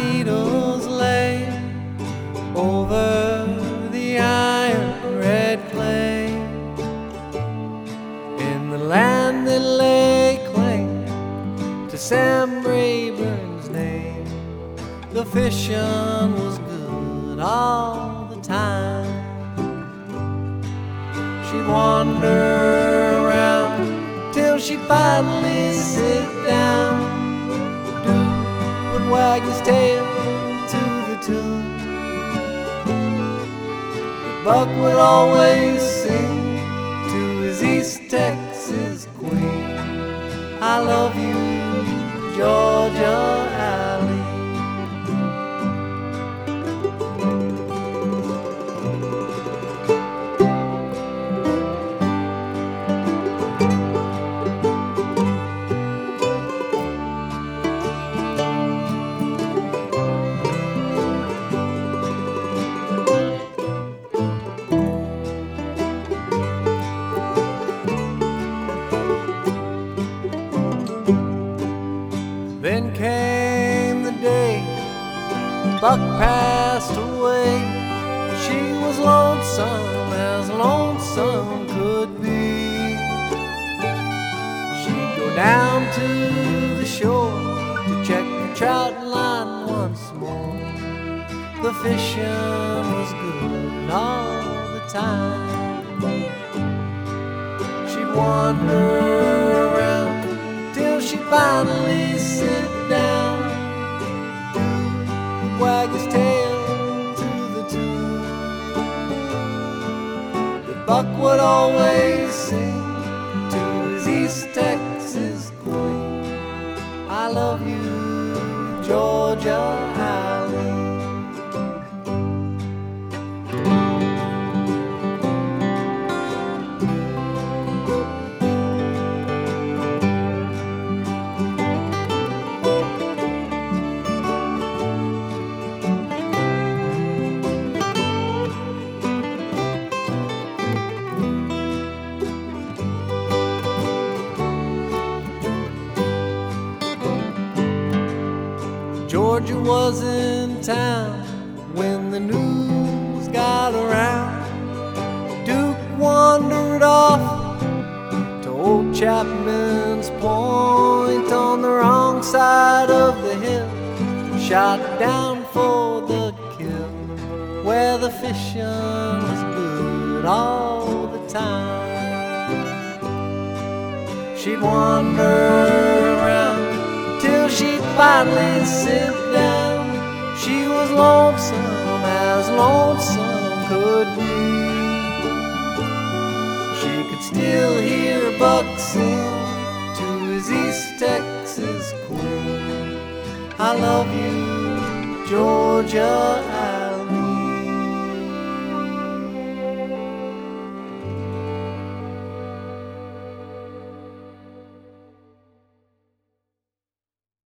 needles lay over the iron red clay. In the land that lay claim to Sam Rayburn's name, the fishing was good all the time. She'd wander around till she'd finally sit down. Duke would wag his tail to the tune. But Buck would always sing to his East Texas queen, I love you, Georgia Alley. Then came the day Buck passed away. She was lonesome as lonesome could be. She'd go down to the shore to check the trout line once more. The fishing was good all the time. She'd wander around till she finally sit down. Dude would wag his tail to the tune. But Buck would always sing to his East Texas queen, I love you, Georgia Alley. Georgia was in town when the news got around. Duke wandered off to old Chapman's Point on the wrong side of the hill, shot down for the kill, where the fishing was good all the time. She'd wander around till she'd finally sit down. She was lonesome as lonesome could be. She could still hear Buck sing to his East Texas queen, I love you, Georgia Alley.